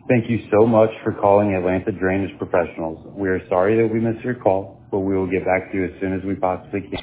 Thank you so much for calling Atlanta Drainage Professionals. We are sorry that we missed your call, but we will get back to you as soon as we possibly can.